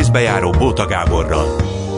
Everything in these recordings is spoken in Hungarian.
művészbejáró Bóta Gáborral.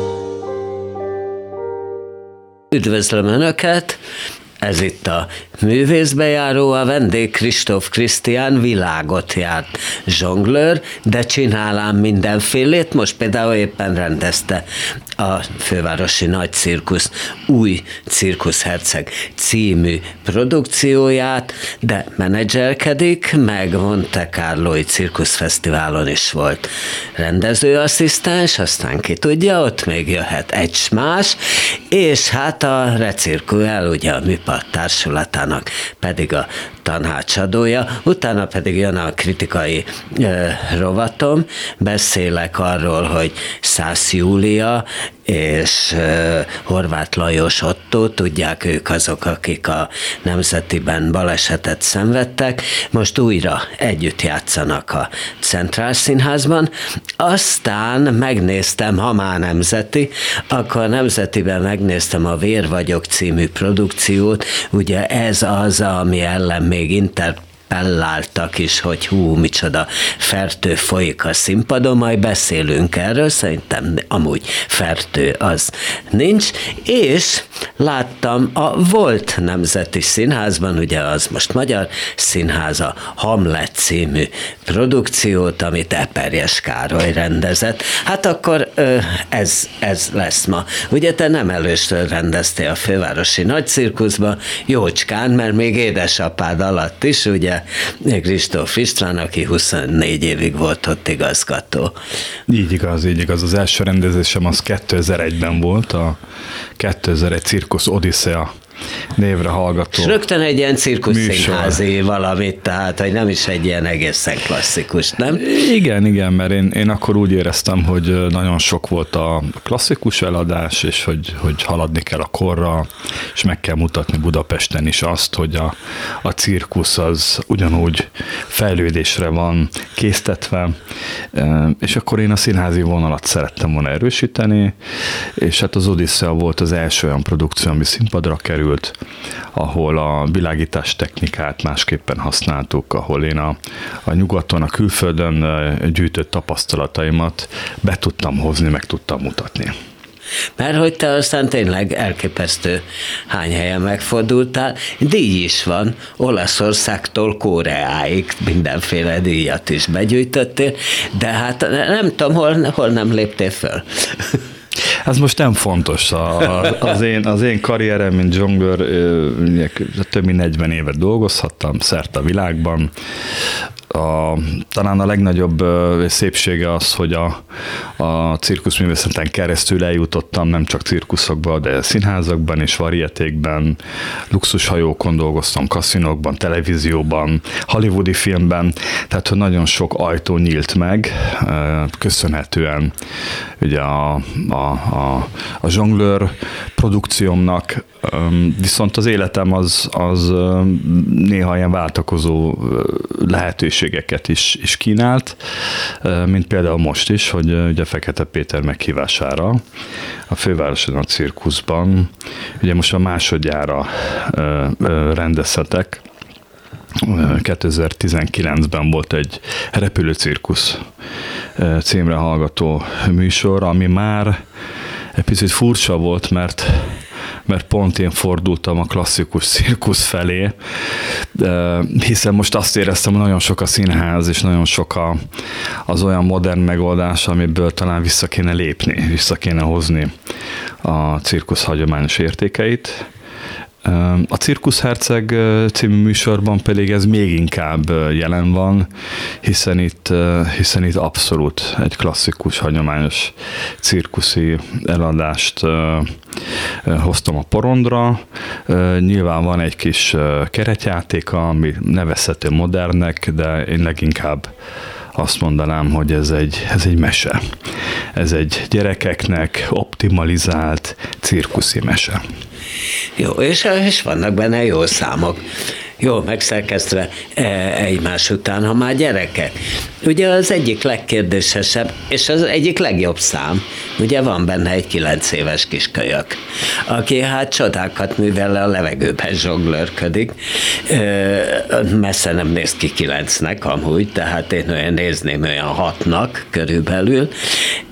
Üdvözlöm Önöket! Ez itt a művészbejáró, a vendég Kristóf Krisztián világot járt zsonglőr, de csinál ám mindenfélét. Most például éppen rendezte a Fővárosi Nagy Cirkusz új Cirkuszherceg című produkcióját, de menedzselkedik, meg Monte Carloi Cirkuszfesztiválon is volt rendezőasszisztens, aztán ki tudja, ott még jöhet egy más, és hát a Recirkuel, ugye a műpart társulatának pedig a tanácsadója, utána pedig jön a kritikai rovatom, beszélek arról, hogy Szász Júlia és Horváth Lajos Ottó, tudják, ők azok, akik a Nemzetiben balesetet szenvedtek, most újra együtt játszanak a Centrál Színházban, aztán megnéztem, ha már nemzeti, akkor Nemzetiben megnéztem a Vér vagyok című produkciót, ugye ez az, ami ellen még interpelláltak is, hogy micsoda fertő folyik a színpadon, majd beszélünk erről, szerintem amúgy fertő az nincs, és láttam a volt Nemzeti Színházban, ugye az most Magyar Színház, a Hamlet című produkciót, amit Eperjes Károly rendezett. Hát akkor ez lesz ma. Ugye te nem először rendeztél a Fővárosi Nagy Cirkuszba, jócskán, mert még édesapád alatt is, ugye Kristóf István, aki 24 évig volt ott igazgató. Így igaz. Az első rendezésem az 2001-ben volt, a 2001 Cirkusz Odiszea névre hallgató. És rögtön egy ilyen cirkuszszínházi valamit, tehát, hogy nem is egy ilyen egészen klasszikus, nem? Igen, mert én akkor úgy éreztem, hogy nagyon sok volt a klasszikus eladás, és hogy haladni kell a korra, és meg kell mutatni Budapesten is azt, hogy a cirkusz az ugyanúgy fejlődésre van késztetve, és akkor én a színházi vonalat szerettem volna erősíteni, és hát az Odiszea volt az első olyan produkció, ami színpadra került, ahol a világítás technikát másképpen használtuk, ahol én a nyugaton, a külföldön gyűjtött tapasztalataimat be tudtam hozni, meg tudtam mutatni. Mert hogy te aztán tényleg elképesztő hány helyen megfordultál, díj is van, Olaszországtól Koreáig mindenféle díjat is begyűjtöttél, de hát nem tudom, hol nem léptél föl. Ez most nem fontos. Az én karrierem, mint zsonglőr, több mint 40 évet dolgozhattam szerte a világban. Talán a legnagyobb szépsége az, hogy a cirkuszművészeten keresztül eljutottam nem csak cirkuszokba, de színházakban és varietékben, luxushajókon dolgoztam, kaszinókban, televízióban, hollywoodi filmben, tehát hogy nagyon sok ajtó nyílt meg, köszönhetően ugye a zsonglőr produkciómnak, viszont az életem az néha ilyen váltakozó lehetőségeket is kínált, mint például most is, hogy ugye Fekete Péter meghívására a Fővárosi Nagy Cirkuszban, ugye most a másodjára rendezhetek. 2019-ben volt egy Repülőcirkusz címre hallgató műsor, ami már egy picit furcsa volt, mert pont én fordultam a klasszikus cirkusz felé, hiszen most azt éreztem, hogy nagyon sok a színház, és nagyon sok az olyan modern megoldás, amiből talán vissza kéne lépni, vissza kéne hozni a cirkusz hagyományos értékeit. A Cirkuszherceg című műsorban pedig ez még inkább jelen van, hiszen itt abszolút egy klasszikus, hagyományos cirkuszi eladást hoztam a porondra. Nyilván van egy kis keretjátéka, ami nevezhető modernnek, de én leginkább azt mondanám, hogy ez egy mese. Ez egy gyerekeknek optimalizált cirkuszi mese. Jó, és vannak benne jó számok. Jól megszerkesztve egymás után, ha már gyerekek. Ugye az egyik legkérdésesebb, és az egyik legjobb szám, ugye van benne egy 9 éves kiskölyök, aki hát csodákat művel a levegőben zsonglőrködik. Messze nem néz ki 9-nek amúgy, tehát én olyan nézném olyan 6-nak körülbelül,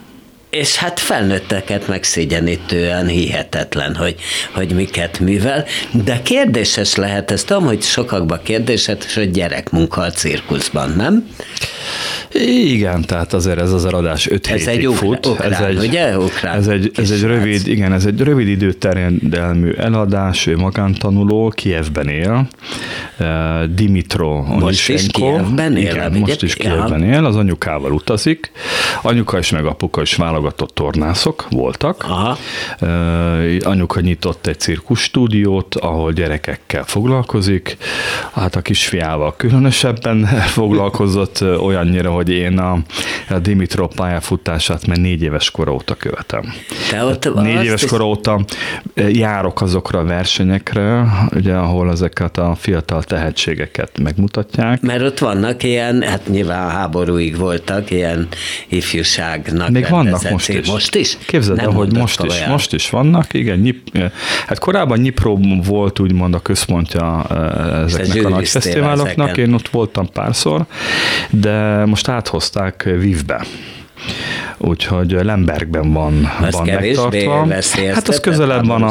És hát felnőtteket megszégyenítően hihetetlen, hogy miket művel, de kérdéses lehet, ezt tudom, hogy sokakban kérdéses, hogy gyerekmunka a cirkuszban, nem? Igen, tehát azért ez az adás 5 hétig fut. Ukrán, ugye? Ukrán ez egy rövid időterjedelmű eladás, ő magántanuló, Kijevben él, Dimitro Onysenko. Most is Kijevben él? Igen, most is Kijevben él, az anyukával utazik. Anyuka és meg apuka is válogatott tornászok voltak. Aha. Anyuka nyitott egy cirkuszstúdiót, ahol gyerekekkel foglalkozik. Hát a kisfiával különösebben foglalkozott olyannyira, hogy én a Dimitro pályafutását már 4 éves kora óta követem. 4 éves kora óta járok azokra a versenyekre, ugye, ahol ezeket a fiatal tehetségeket megmutatják. Mert ott vannak ilyen, hát nyilván háborúig voltak, ilyen ifjúságnak még vannak most is. Képzeld el, hogy most is vannak, igen. Hát korábban Nyipro volt úgymond a központja ezeknek a nagy fesztiváloknak, én ott voltam párszor, de most áthozták Lvivbe. Úgyhogy Lembergben van megtartva. Hát az közelebb van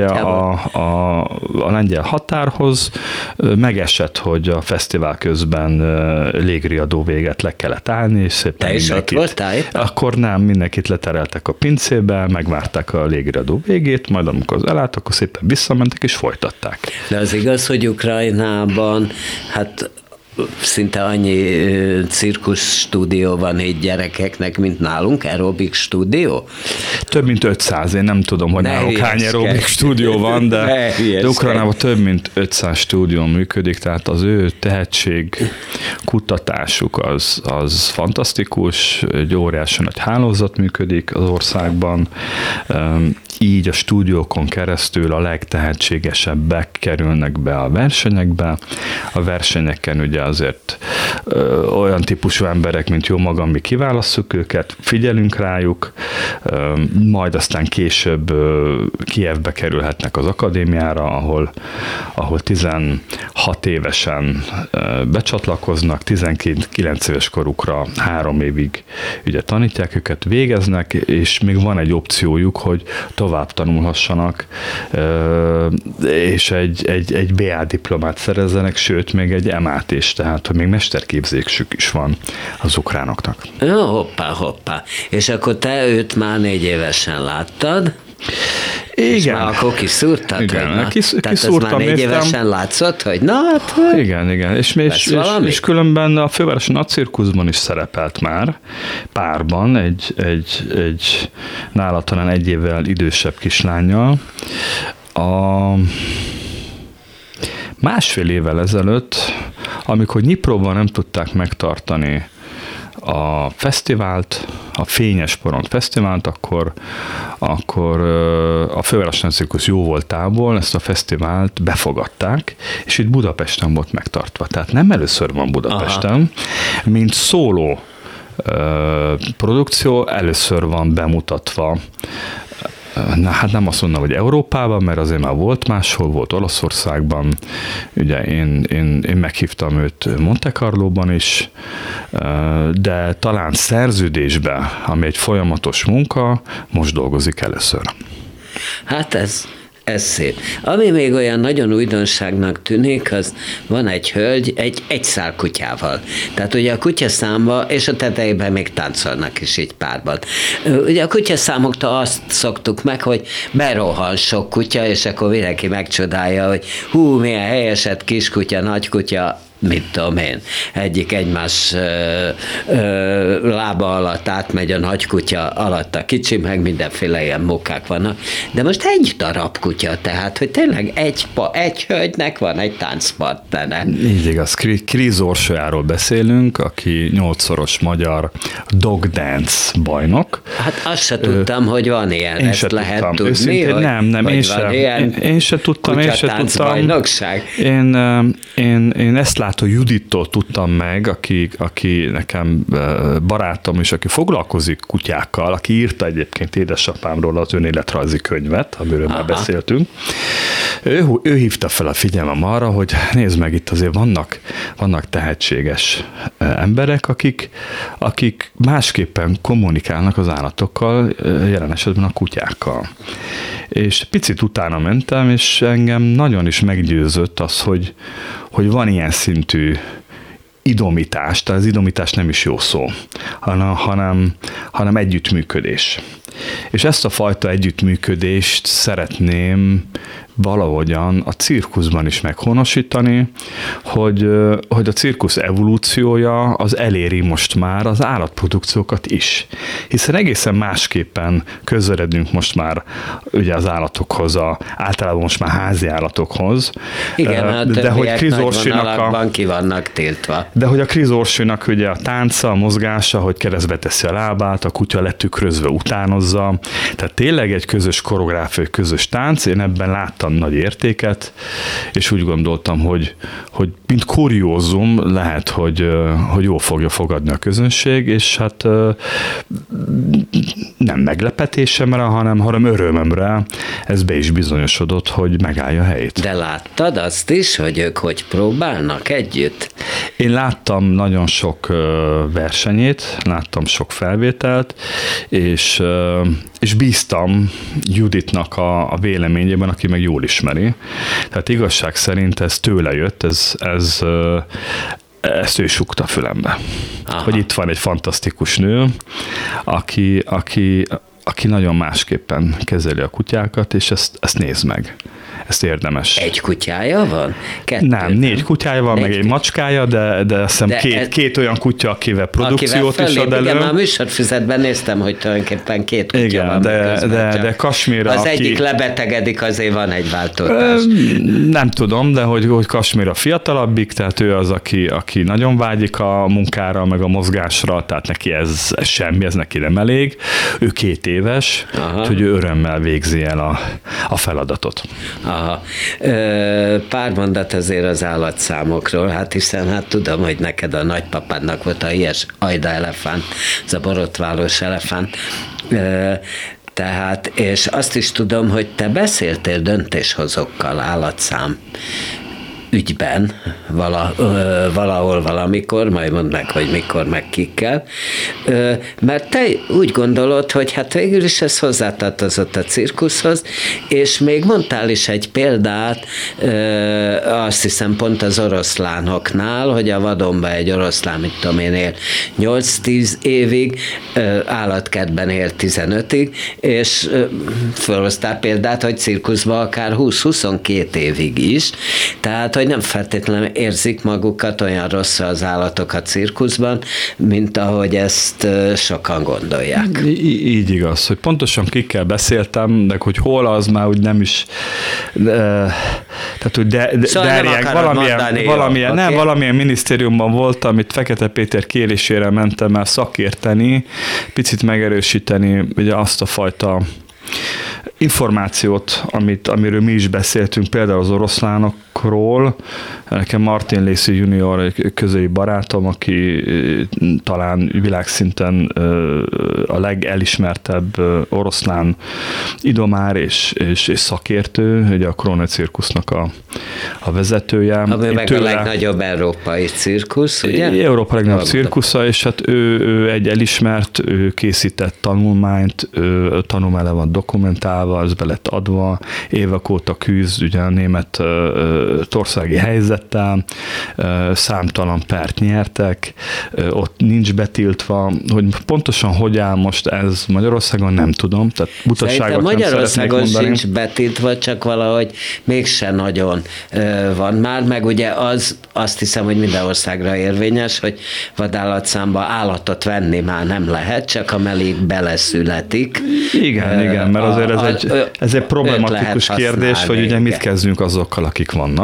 a lengyel határhoz. Megesett, hogy a fesztivál közben légriadó véget le kellett állni, és szépen te is ott voltál? Akkor nem, mindenkit letereltek a pincébe, megvárták a légriadó végét, majd amikor az elállt, akkor szépen visszamentek és folytatták. De az igaz, hogy Ukrajnában, hát szinte annyi cirkusz stúdió van így gyerekeknek, mint nálunk, aerobik stúdió? Több mint 500, én nem tudom, hogy nálunk hány aerobik stúdió van, de Ukrajnában több mint 500 stúdió működik, tehát az ő tehetség kutatásuk az fantasztikus, egy óriási nagy hálózat működik az országban, így a stúdiókon keresztül a legtehetségesebbek kerülnek be a versenyekbe. A versenyeken ugye azért olyan típusú emberek, mint jó magam, mi kiválasszuk őket, figyelünk rájuk, majd aztán később Kijevbe kerülhetnek az akadémiára, ahol 16 évesen becsatlakoznak, 19 éves korukra 3 évig ugye tanítják őket, végeznek, és még van egy opciójuk, hogy tovább tanulhassanak, és egy BA diplomát szerezzenek, sőt, még egy MA-t is, tehát hogy még mesterképzésük is van az ukránoknak. Hoppá. És akkor te őt már 4 évesen láttad? Igen. És már akkor kiszúrtad? Igen, tehát ez már 4 évesen látszott, hogy na hát... Igen. És különben a Fővárosi Nagycirkuszban is szerepelt már párban egy nála talán 1 évvel idősebb kislánnyal. Másfél évvel ezelőtt, amikor Nyipróban nem tudták megtartani a fesztivált, a Fényes Porond Fesztivált, akkor a Fővárosi Nagycirkusz jó voltából ezt a fesztivált befogadták, és itt Budapesten volt megtartva. Tehát nem először van Budapesten, mint szóló produkció, először van bemutatva. Na, hát nem azt mondom, hogy Európában, mert azért már volt máshol, volt Olaszországban, ugye én meghívtam őt Monte Carlóban is, de talán szerződésben, ami egy folyamatos munka, most dolgozik először. Hát ez szép. Ami még olyan nagyon újdonságnak tűnik, az van egy hölgy egy szál kutyával. Tehát ugye a kutyaszámba, és a tetejében még táncolnak is így párban. Ugye a kutyaszámoktól azt szoktuk meg, hogy berohan sok kutya, és akkor mindenki megcsodálja, hogy milyen helyeset kiskutya, nagykutya, mit tudom én, egyik egymás lába alatt átmegy a nagy kutya alatt a kicsi, meg mindenféle ilyen munkák vannak. De most egy darab kutya, tehát, hogy tényleg egy hölgynek van egy táncpartnere. Így igaz, Krisz Orsolyáról beszélünk, aki 8-szoros magyar dog dance bajnok. Hát azt se tudtam, hogy van ilyen, én ezt lehet tudtam. tudni, őszintén, hogy, nem, hogy én se tudtam. Kutyatánc bajnokság. Én ezt Báltól Judittól tudtam meg, aki nekem barátom, és aki foglalkozik kutyákkal, aki írta egyébként édesapámról az önéletrajzi könyvet, amiről már beszéltünk. Ő hívta fel a figyelmem arra, hogy nézd meg, itt azért vannak tehetséges emberek, akik másképpen kommunikálnak az állatokkal, jelen esetben a kutyákkal. És picit utána mentem, és engem nagyon is meggyőzött az, hogy van ilyen szintű idomítás, tehát az idomítás nem is jó szó, hanem együttműködés. És ezt a fajta együttműködést szeretném valahogyan a cirkuszban is meghonosítani, hogy a cirkusz evolúciója az eléri most már az állatprodukciókat is. Hiszen egészen másképpen közeledünk most már ugye az állatokhoz, általában most már házi állatokhoz. Igen, de hogy Chris Orsi-nak ki vannak tiltva. De hogy a Chris Orsi-nak ugye a tánca, a mozgása, hogy keresztbe teszi a lábát, a kutya letükrözve utánozza. Tehát tényleg egy közös koreográfia, egy közös tánc, én ebben láttam nagy értéket, és úgy gondoltam, hogy mint kuriózum lehet, hogy jól fogja fogadni a közönség, és hát nem meglepetésemre, hanem örömömre ez be is bizonyosodott, hogy megállja a helyét. De láttad azt is, hogy ők hogy próbálnak együtt? Én láttam nagyon sok versenyét, láttam sok felvételt, és bíztam Juditnak a véleményében, aki meg jól ismeri. Tehát igazság szerint ez tőle jött, ezt ő sukta fülembe. Aha. Hogy itt van egy fantasztikus nő, aki nagyon másképpen kezeli a kutyákat, és ezt nézd meg. Ezt érdemes. Egy kutyája van? Nem, 4 kutyája van, meg egy macskája, de azt hiszem két olyan kutya, akivel produkciót is ad elő. Igen, már a műsorfüzetben néztem, hogy tulajdonképpen 2 kutya igen, van. De Kasmira, az egyik lebetegedik, azért van egy váltótás. Nem tudom, de hogy Kasmira fiatalabbik, tehát ő az, aki nagyon vágyik a munkára, meg a mozgásra, tehát neki ez semmi, ez neki nem elég. Ő 2 éves, úgyhogy ő örömmel végzi el a feladatot. Aha. Pár mondat azért az állatszámokról, hát hiszen tudom, hogy neked a nagypapádnak volt a ilyes ajda elefánt, ez a borotválós elefánt, tehát, és azt is tudom, hogy te beszéltél döntéshozókkal állatszám ügyben, valahol, valamikor, majd mondd meg, hogy mikor, meg kikkel, mert te úgy gondolod, hogy hát végül is ez hozzátartozott a cirkuszhoz, és még mondtál is egy példát, azt hiszem pont az oroszlánoknál, hogy a vadonban egy oroszlán, mit tudom én, él 8-10 évig, állatkertben él 15-ig, és felhoztál példát, hogy cirkuszban akár 20-22 évig is, tehát hogy nem feltétlenül érzik magukat olyan rosszul az állatok a cirkuszban, mint ahogy ezt sokan gondolják. Így igaz, hogy pontosan kikkel beszéltem, de hogy hol az már úgy nem is, tehát hogy valamilyen minisztériumban voltam, itt Fekete Péter kérésére mentem el szakérteni, picit megerősíteni ugye azt a fajta információt, amiről mi is beszéltünk, például az oroszlánokról. Nekem Martin Lacey Junior egy közeli barátom, aki talán világszinten a legelismertebb oroszlán idomár és szakértő, ugye a Krone cirkusznak a vezetője. Ami meg a legnagyobb európai cirkusz, ugye? Európa legnagyobb cirkusza, és hát ő egy elismert, ő készített tanulmányt, tanulmány le van dokumentálva, az be lett adva, évek óta küzd ugye a német országi helyzettel, számtalan pert nyertek, ott nincs betiltva, hogy pontosan hogy áll most ez Magyarországon, nem tudom, tehát butasságot nem Magyarországon sincs betiltva, csak valahogy mégse nagyon van már, meg ugye azt hiszem, hogy minden országra érvényes, hogy vadállatszámba állatot venni már nem lehet, csak amelég beleszületik. Igen, mert azért ez egy problematikus kérdés, hogy ugye mit kezdünk azokkal, akik vannak.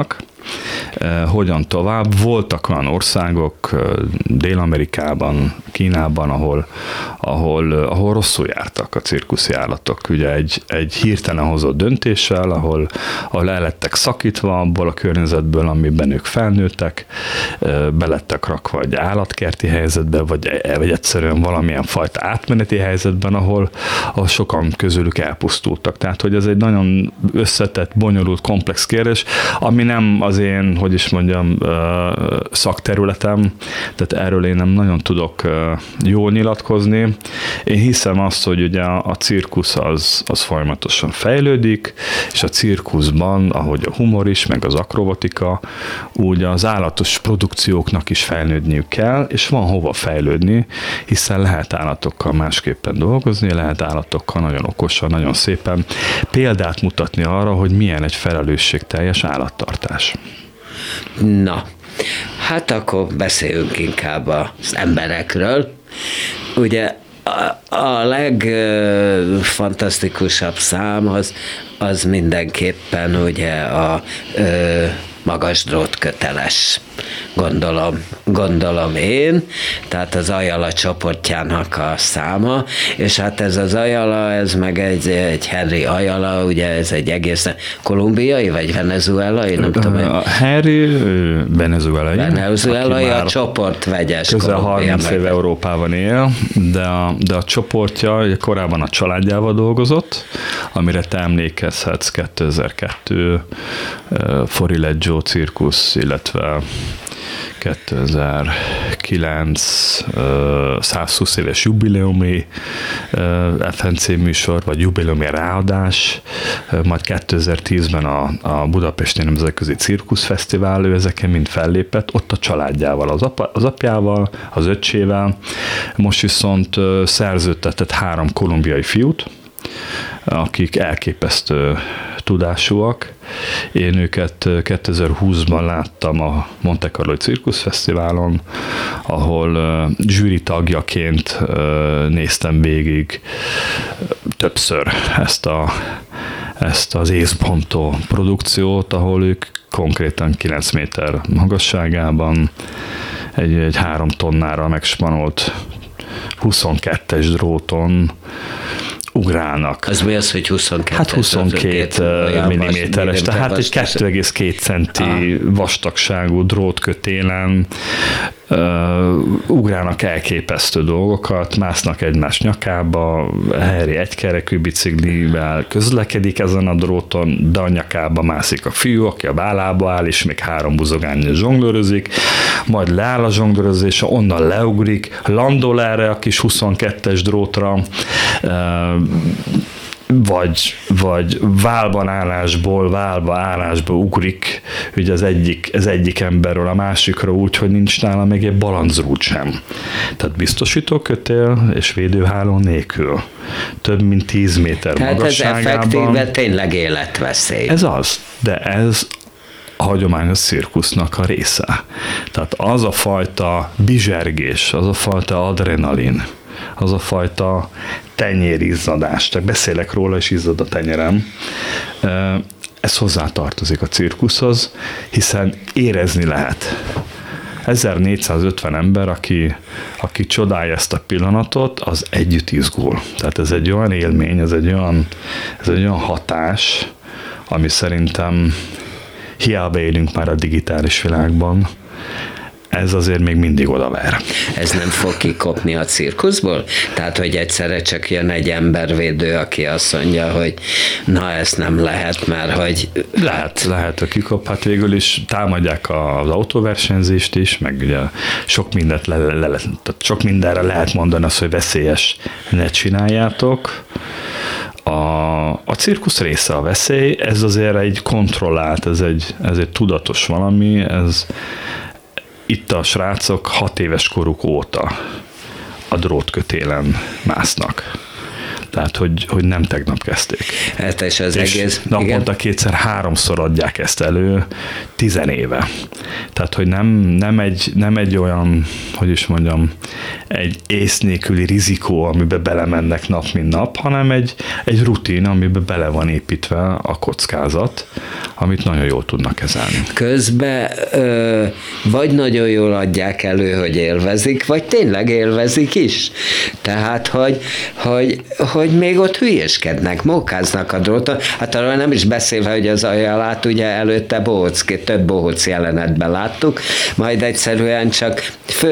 hogyan tovább. Voltak olyan országok Dél-Amerikában, Kínában, ahol rosszul jártak a cirkuszi állatok. Ugye egy hirtelen hozott döntéssel, ahol el lettek szakítva abból a környezetből, amiben ők felnőttek, belettek rakva egy állatkerti helyzetbe, vagy egyszerűen valamilyen fajta átmeneti helyzetben, ahol sokan közülük elpusztultak. Tehát, hogy ez egy nagyon összetett, bonyolult, komplex kérdés, ami nem az én, hogy is mondjam, szakterületem, tehát erről én nem nagyon tudok jól nyilatkozni. Én hiszem azt, hogy ugye a cirkusz az folyamatosan fejlődik, és a cirkuszban, ahogy a humor is, meg az akrobatika, úgy az állatos produkcióknak is fejlődniük kell, és van hova fejlődni, hiszen lehet állatokkal másképpen dolgozni, lehet állatokkal nagyon okosan, nagyon szépen példát mutatni arra, hogy milyen egy felelősségteljes állattartás. Na, hát akkor beszéljünk inkább az emberekről. Ugye a legfantasztikusabb szám az mindenképpen ugye a magas drótköteles, gondolom én, tehát az Ayala csoportjának a száma, és hát ez az Ayala, ez meg egy Henry Ayala, ugye ez egy egészen kolumbiai, vagy venezuelai, nem tudom. A Henry venezuelai, a csoport vegyes. Közel 30 év Európában él, de a csoportja korábban a családjával dolgozott, amire te emlékezhetsz 2002 Forileggio cirkusz, illetve 2009 120 éves jubileumi FNC műsor, vagy jubileumi ráadás, majd 2010-ben a Budapesti Nemzetközi Cirkuszfesztivál, ő ezeken mind fellépett, ott a családjával, az apjával, az öccsével, most viszont szerződtetett 3 kolumbiai fiút, akik elképesztő tudásúak. Én őket 2020-ban láttam a Monte Carlo Cirkuszfesztiválon, ahol zsűri tagjaként néztem végig többször ezt az észbontó produkciót, ahol ők konkrétan 9 méter magasságában egy 3 tonnára megspanolt 22-es dróton ugrálnak. Az mi az, hogy 22? Hát 22 milliméteres, tehát egy 2,2 centi vastagságú drótkötélen ugrálnak elképesztő dolgokat, másznak egymás nyakába, Harry egykerekű biciklivel közlekedik ezen a dróton, de a nyakába mászik a fiú, aki a vállába áll, és még 3 buzogánnyal zsonglőrözik, majd leáll a zsonglőrözése, onnan leugrik, landol erre a kis 22-es drótra, vagy válba állásba ugrik, ugye az egyik emberről a másikra úgy, hogy nincs nála még egy balancrút sem. Tehát biztosítókötél és védőháló nélkül. Több mint 10 méter tehát magasságában. Tehát ez effektíve tényleg életveszély. Ez az, de ez a hagyományos cirkusznak a része. Tehát az a fajta bizsergés, az a fajta adrenalin, az a fajta tenyérizzadás, csak beszélek róla, és izzad a tenyerem. Ez hozzátartozik a cirkuszhoz, hiszen érezni lehet. 1450 ember, aki csodálja ezt a pillanatot, az együtt izgul. Tehát ez egy olyan élmény, ez egy olyan hatás, ami szerintem hiába élünk már a digitális világban, ez azért még mindig odaver. Ez nem fog kikopni a cirkuszból? Tehát, hogy egyszerre csak jön egy embervédő, aki azt mondja, hogy na, ezt nem lehet, mert hogy... Lehet a kikop, hát végül is támadják az autóversenyzést is, meg ugye sok mindenre lehet mondani azt, hogy veszélyes, ne csináljátok. A cirkusz része a veszély, ez azért egy kontrollált, ez egy tudatos valami, itt a srácok 6 éves koruk óta a drótkötélen másznak. Tehát, hogy nem tegnap kezdték. Hát és az egész... Naponta 2-3-szor adják ezt elő 10 éve. Tehát, hogy nem egy olyan, hogy is mondjam, egy ész nélküli rizikó, amiben belemennek nap, mint nap, hanem egy rutin, amiben bele van építve a kockázat, amit nagyon jól tudnak kezelni. Közben vagy nagyon jól adják elő, hogy élvezik, vagy tényleg élvezik is. Tehát, hogy még ott hülyéskednek, mókáznak a dróton. Hát arról nem is beszélve, hogy az Ajjalát ugye előtte több bohóc jelenetben láttuk, majd egyszerűen csak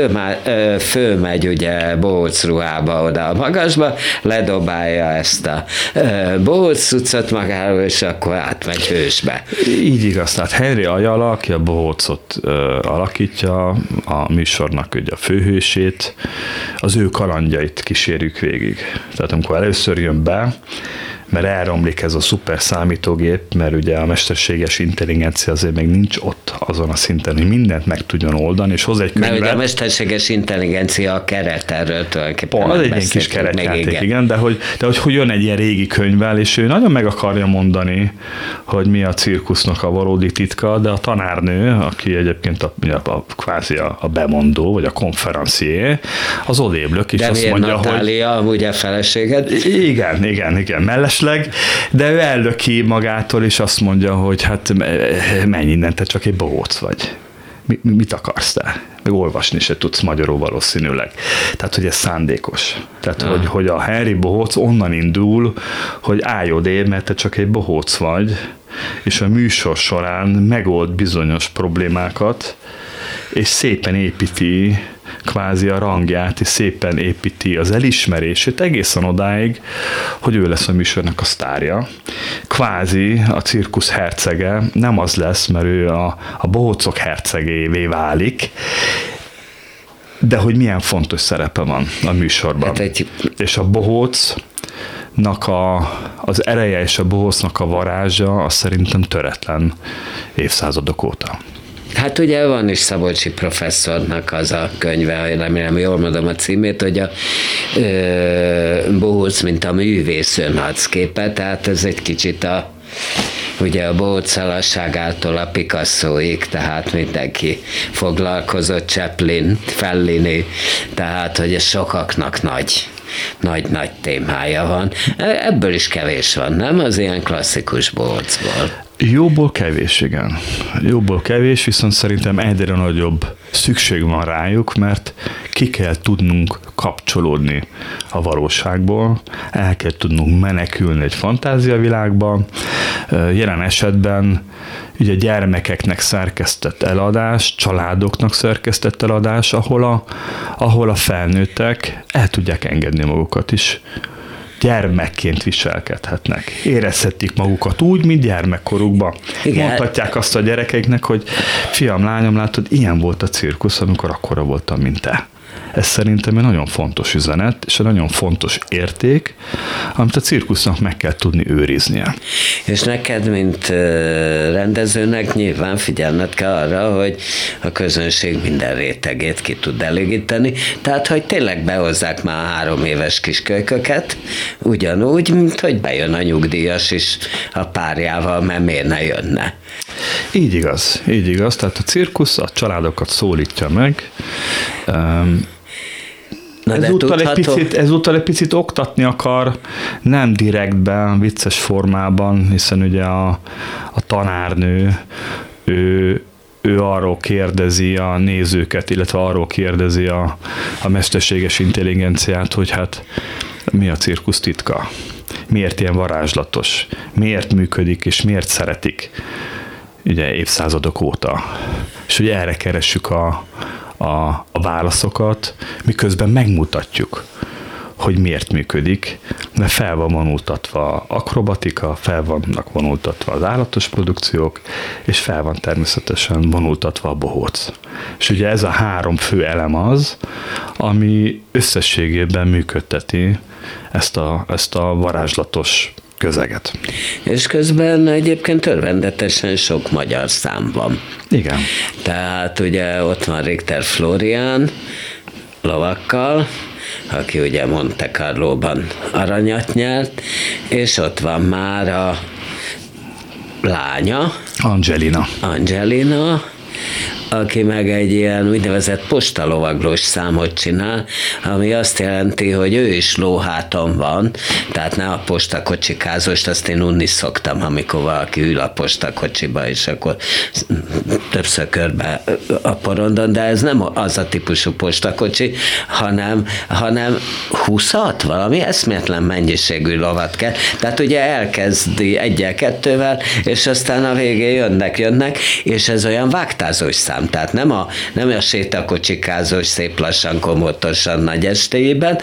fölmegy ugye bohóc ruhába oda a magasba, ledobálja ezt a bohóc cuccot magáról, és akkor átmegy hősbe. Így igaz, tehát Henry Ajala, aki a bohócot alakítja, a műsornak ugye a főhősét, az ő kalandjait kísérjük végig. Tehát amikor először jön be, mert elromlik ez a szuper számítógép, mert ugye a mesterséges intelligencia azért még nincs ott azon a szinten, hogy mindent meg tudjon oldani, és hoz egy könyvet. Mert ugye a mesterséges intelligencia a keret, erről tulajdonképpen az egy ilyen kis keretjáték, igen, de hogy jön egy ilyen régi könyvvel, és ő nagyon meg akarja mondani, hogy mi a cirkusznak a valódi titka, de a tanárnő, aki egyébként kvázi a bemondó, vagy a konferencié, az odéblök, és de azt mondja, Natália, hogy... amúgy a feleséged? Igen, mellesleg, de ő ellöki magától, és azt mondja, hogy hát menj innen, te csak egy bohóc vagy. Mit akarsz te? Meg olvasni se tudsz magyarul valószínűleg. Tehát, hogy ez szándékos. Tehát, hogy a Henry bohóc onnan indul, hogy állj odébb, mert te csak egy bohóc vagy, és a műsor során megold bizonyos problémákat, és szépen építi kvázi a rangját, és szépen építi az elismerését egészen odáig, hogy ő lesz a műsornak a sztárja. Kvázi a cirkusz hercege nem az lesz, mert ő a bohócok hercegévé válik, de hogy milyen fontos szerepe van a műsorban. És a bohócnak az ereje és a bohócnak a varázsa, az szerintem töretlen évszázadok óta. Hát ugye van is Szabolcsi professzornak az a könyve, remélem jól mondom a címét, hogy a bohóc, mint a művész önharcképe, tehát ez egy kicsit ugye a bohóc szalasságától a Picassóig, tehát mindenki foglalkozott, Chaplin, Fellini, tehát hogy ez sokaknak nagy témája van. Ebből is kevés van, nem? Az ilyen klasszikus bohócból. Jóból kevés, igen. Jóból kevés, viszont szerintem egyre nagyobb szükség van rájuk, mert ki kell tudnunk kapcsolódni a valóságból, el kell tudnunk menekülni egy fantáziavilágba. Jelen esetben ugye gyermekeknek szerkesztett eladás, családoknak szerkesztett eladás, ahol a felnőttek el tudják engedni magukat is, gyermekként viselkedhetnek. Érezhetik magukat úgy, mint gyermekkorukban. Igen. Mondhatják azt a gyerekeiknek, hogy fiam, lányom, látod, ilyen volt a cirkusz, amikor akkora voltam, mint te. Ez szerintem egy nagyon fontos üzenet, és egy nagyon fontos érték, amit a cirkusznak meg kell tudni őriznie. És neked, mint rendezőnek nyilván figyelned kell arra, hogy a közönség minden rétegét ki tud elégíteni, tehát hogy tényleg behozzák már 3 éves kiskölyköket, ugyanúgy, mint hogy bejön a nyugdíjas is a párjával, mert miért ne jönne. Így igaz, tehát a cirkusz a családokat szólítja meg. Ezúttal egy picit oktatni akar, nem direktben, vicces formában, hiszen ugye a tanárnő, ő arról kérdezi a nézőket, illetve arról kérdezi a mesterséges intelligenciát, hogy hát mi a cirkusz titka, miért ilyen varázslatos, miért működik és miért szeretik ugye évszázadok óta. És ugye erre keressük a válaszokat, miközben megmutatjuk, hogy miért működik, mert fel van vonultatva akrobatika, fel vannak vonultatva az állatos produkciók, és fel van természetesen vonultatva a bohóc. És ugye ez a 3 fő elem az, ami összességében működteti ezt a varázslatos közeget. És közben egyébként örvendetesen sok magyar szám van. Igen. Tehát ugye ott van Richter Flórián lovakkal, aki ugye Monte Carlóban aranyat nyert, és ott van már a lánya, Angelina, aki meg egy ilyen úgynevezett postalovaglós számot csinál, ami azt jelenti, hogy ő is lóháton van, tehát ne a postakocsikázost, azt én unni szoktam, amikor valaki ül a postakocsiba, és akkor többször körbe a porondon, de ez nem az a típusú postakocsi, hanem 20 valami eszméletlen mennyiségű lovat kell. Tehát ugye elkezdi egyel-kettővel, és aztán a végén jönnek, és ez olyan vágtázós szám, tehát nem a sétakocsikázós, szép lassan, komótosan nagy estélyében,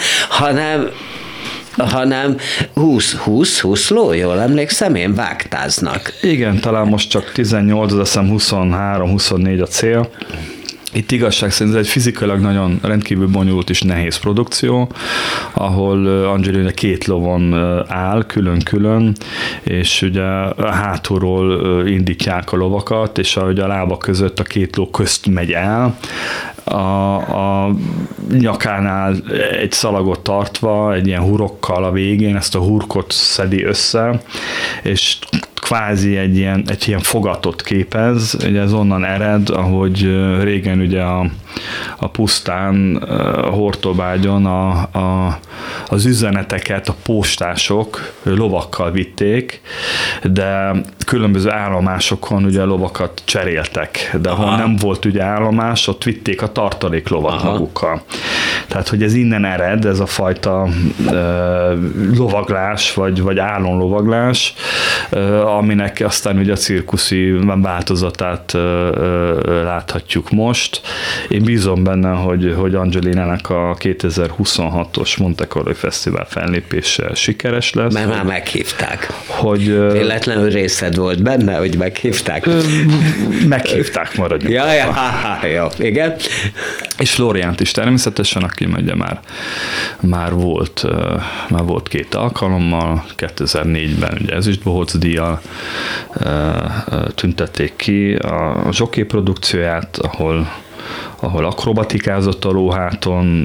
hanem 20 ló, jól emlékszem, én vágtáznak. Igen, talán most csak 18, azt hiszem 23-24 a cél. Itt igazság szerint ez egy fizikailag nagyon rendkívül bonyolult és nehéz produkció, ahol Angelina 2 lovon áll külön-külön, és ugye hátulról indítják a lovakat, és ahogy a lábak között a 2 ló közt megy el, a nyakánál egy szalagot tartva, egy ilyen hurokkal a végén, ezt a hurkot szedi össze, és kvázi egy ilyen fogatot képez, ugye ez onnan ered, ahogy régen ugye a pusztán Hortobágyon az üzeneteket a postások lovakkal vitték, de különböző állomásokon ugye lovakat cseréltek, de ahol nem volt ugye állomás, ott vitték a tartalék lovat magukkal. Tehát, hogy ez innen ered, ez a fajta lovaglás, vagy állonlovaglás, aminek aztán ugye a cirkuszi változatát láthatjuk most. Én bízom benne, hogy Angelinának a 2026-os Monte Carlo Fesztivál fellépése sikeres lesz. Mert már meghívták. Véletlenül részed volt benne, hogy meghívták? Meghívták, maradjunk. Ja, igen. És Floriánt is természetesen, aki ugye már volt 2 alkalommal, 2004-ben ugye ezüstbohóc díjjal tüntették ki a zsoké produkcióját, ahol akrobatikázott a lóháton,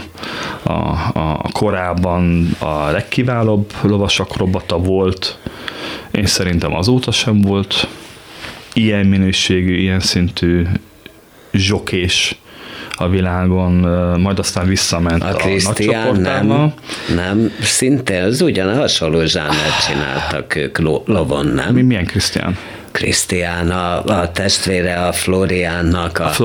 a korábban a legkiválóbb lovas akrobata volt. Én szerintem azóta sem volt ilyen minőségű, ilyen szintű zsokés a világon, majd aztán visszament a nagycsoportjába. Nem, szinte az ugyan hasonló zsánert csináltak ők lovon, nem? Milyen Krisztián? Krisztián, a testvére a Floriánnak. A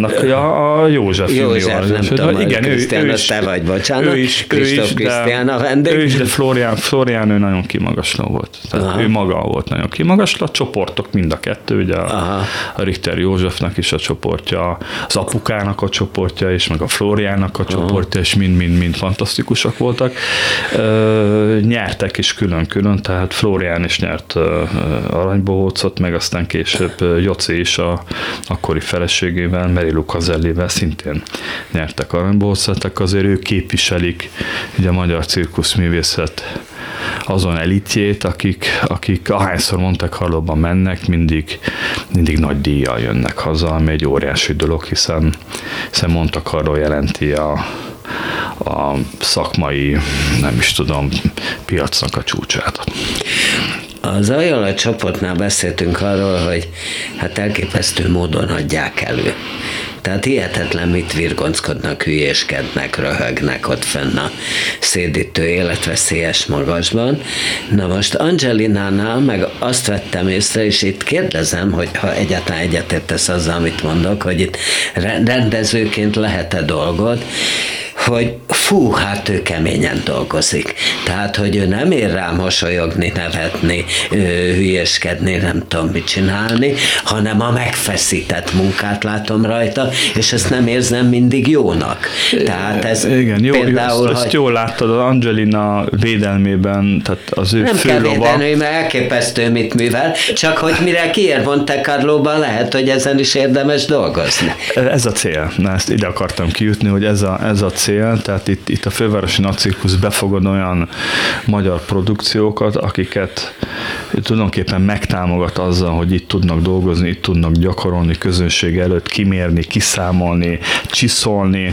József nem tudom, igen, Krisztián, az te vagy, bocsánat. Kristóf Krisztián a vendég. Ő is, de Florián ő nagyon kimagasló volt. Tehát ő maga volt nagyon kimagasló. A csoportok mind a kettő, ugye a Richter Józsefnek is a csoportja, az apukának a csoportja, és meg a Floriánnak a csoportja, és mind fantasztikusak voltak. Nyertek is külön-külön, tehát Florián is nyert aranybohócot, meg aztán később Joci is a akkori feleségével, Marilu Casellivel szintén nyertek aranybohócot, azért ők képviselik ugye a magyar cirkuszművészet azon elitjét, akik ahányszor Monte Carlóban mennek, mindig nagy díjjal jönnek haza, ami egy óriási dolog, hiszen Monte Carlo jelenti a szakmai, nem is tudom, piacnak a csúcsát. Az Ajala csoportnál beszéltünk arról, hogy hát elképesztő módon adják elő. Tehát hihetetlen, mit virgonckodnak, hülyéskednek, röhögnek ott fenn a szédítő életveszélyes magasban. Na most Angelinánál meg azt vettem észre, és itt kérdezem, hogy ha egyáltalán egyetértesz azzal, amit mondok, hogy itt rendezőként lehet-e dolgod, hogy hát ő keményen dolgozik. Tehát, hogy ő nem ér rá mosolyogni, nevetni, hülyeskedni, nem tudom mit csinálni, hanem a megfeszített munkát látom rajta, és ezt nem érzem mindig jónak. Tehát ez igen, jó, például, ezt jól láttad az Angelina védelmében, tehát az ő nem főlova. kell védelni, mert elképesztő mit művel, csak hogy mire kiér Monte Carlóban, lehet, hogy ezen is érdemes dolgozni. Ez a cél. Na, ezt ide akartam kijutni, hogy ez a cél, él, tehát itt a Fővárosi Nagycirkusz befogad olyan magyar produkciókat, akiket tulajdonképpen megtámogat azzal, hogy itt tudnak dolgozni, itt tudnak gyakorolni közönség előtt, kimérni, kiszámolni, csiszolni,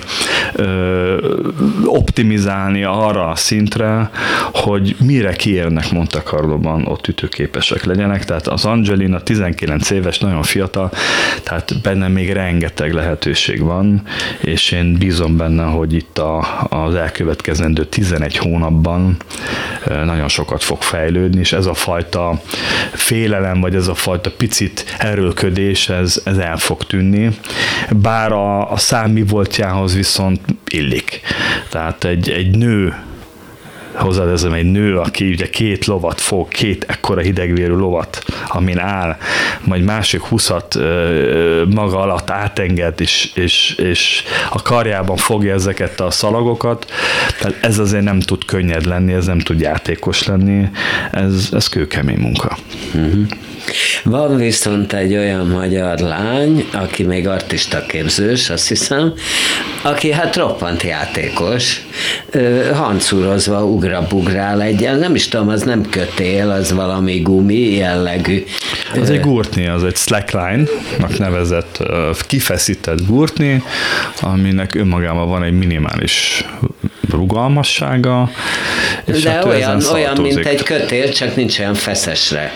optimizálni arra a szintre, hogy mire kiérnek Monte Carlóban ott ütőképesek legyenek. Tehát az Angelina 19 éves, nagyon fiatal, tehát benne még rengeteg lehetőség van, és én bízom benne, hogy itt az elkövetkezendő 11 hónapban nagyon sokat fog fejlődni, és ez a fajta félelem, vagy ez a fajta picit erőlködés, ez el fog tűnni. Bár a szám mi voltjához viszont illik. Tehát egy nő, hozzáteszem, egy nő, aki ugye 2 lovat fog, 2 ekkora hidegvérű lovat, amin áll, majd másik 20-at maga alatt átenged, és a karjában fogja ezeket a szalagokat. Tehát ez azért nem tud könnyed lenni, ez nem tud játékos lenni, ez kőkemény munka. Uh-huh. Van viszont egy olyan magyar lány, aki még artistaképzős, azt hiszem, aki hát roppant játékos, hancurozva ugrabugrál egyen, nem is tudom, az nem kötél, az valami gumi jellegű. Az egy gurtni, az egy slackline-nak nevezett kifeszített gurtni, aminek önmagában van egy minimális rugalmassága. És de hát olyan, mint egy kötél, csak nincs olyan feszesre.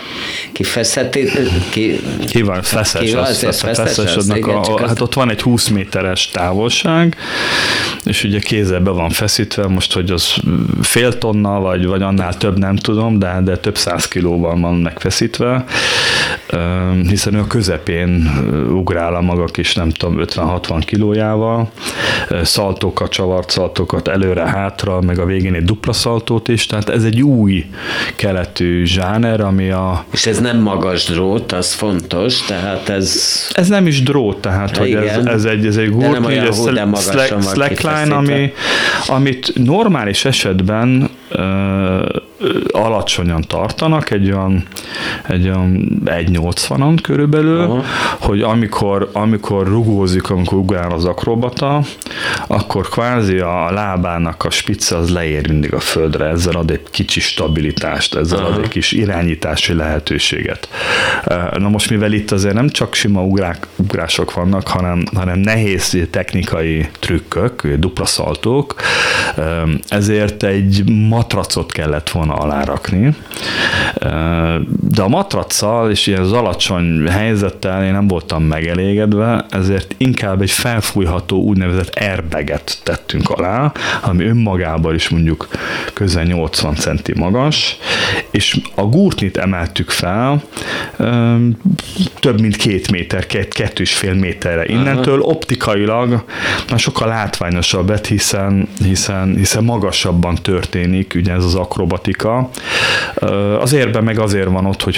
Ki van feszes? Hát ott van egy 20 méteres távolság, és ugye kézzel be van feszítve, most, hogy az fél tonna, vagy annál több, nem tudom, de több 100 kilóval van megfeszítve, hiszen ő a közepén ugrál a maga kis, nem tudom, 50-60 kilójával, szaltókat, csavart szaltókat előre-hátra, meg a végén egy dupla szaltót is, tehát ez egy új keletű zsáner, ami És ez nem magas drót, az fontos, tehát ez nem is drót, tehát hogy ez egy gurtni, egy slackline, amit normális esetben alacsonyan tartanak, egy olyan 1,80-on körülbelül, hogy amikor rugózik, amikor ugrál az akrobata, akkor kvázi a lábának a spicce az leér mindig a földre, ezzel ad egy kicsi stabilitást, ezzel ad egy kis irányítási lehetőséget. Na most, mivel itt azért nem csak sima ugrások vannak, hanem nehéz technikai trükkök, dupla szaltók, ezért egy matracot kellett volna alárakni. De a matracsal és ilyen az alacsony helyzettel én nem voltam megelégedve, ezért inkább egy felfújható úgynevezett airbaget tettünk alá, ami önmagában is mondjuk közel 80 centi magas, és a gurtnit emeltük fel több mint 2 méter, 2,5 méterre. Innentől optikailag már sokkal látványosabb lett, hiszen magasabban történik ugye ez az akrobatika. Az érben meg azért van ott, hogy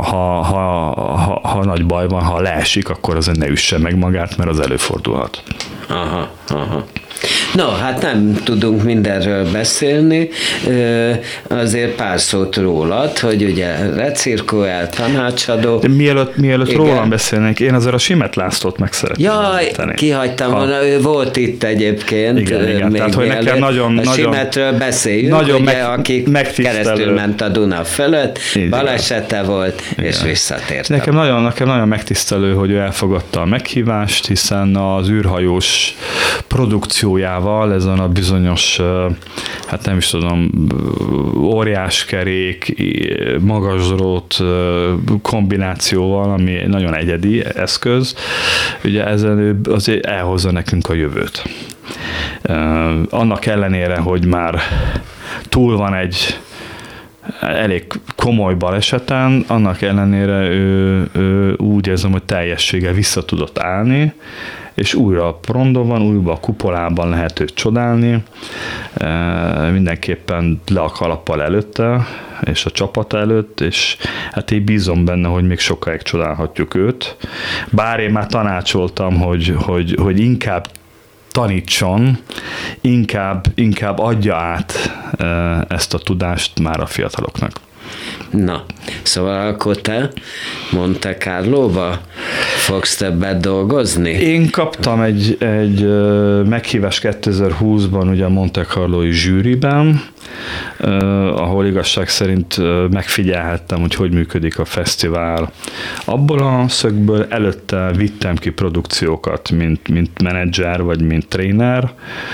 ha nagy baj van, ha leesik, akkor azért ne üsse meg magát, mert az előfordulhat. Aha. No, hát nem tudunk mindenről beszélni, azért pár szót rólad, hogy ugye recirkuál, tanácsadó. De mielőtt rólam beszélnék, én azért a Simet Lászlót meg szeretném. Jaj, kihagytam volna, ő volt itt egyébként. Igen. Tehát, hogy nekem nagyon... A Simetről beszéljünk, nagyon ugye, aki keresztül ment a Duna fölött, balesete volt, igen. És visszatért. Nekem nagyon megtisztelő, hogy ő elfogadta a meghívást, hiszen az űrhajós produkciójával, ezen a bizonyos, hát nem is tudom, óriáskerék, magasdrót kombinációval, ami nagyon egyedi eszköz, ugye ezen ő azért elhozza nekünk a jövőt. Annak ellenére, hogy már túl van egy elég komoly baleseten, annak ellenére ő úgy érzem, hogy teljességgel vissza tudott állni, és újra a rondon van, újra a kupolában lehet őt csodálni, mindenképpen le a kalappal előtte, és a csapata előtt, és hát én bízom benne, hogy még sokáig csodálhatjuk őt. Bár én már tanácsoltam, hogy inkább tanítson, inkább adja át ezt a tudást már a fiataloknak. Na, szóval akkor te Monte Carlóba fogsz többet dolgozni? Én kaptam egy meghívást 2020-ban ugye a Monte Carloi zsűriben, ahol igazság szerint megfigyelhettem, hogy működik a fesztivál. Abból a szögből előtte vittem ki produkciókat, mint menedzser vagy mint tréner.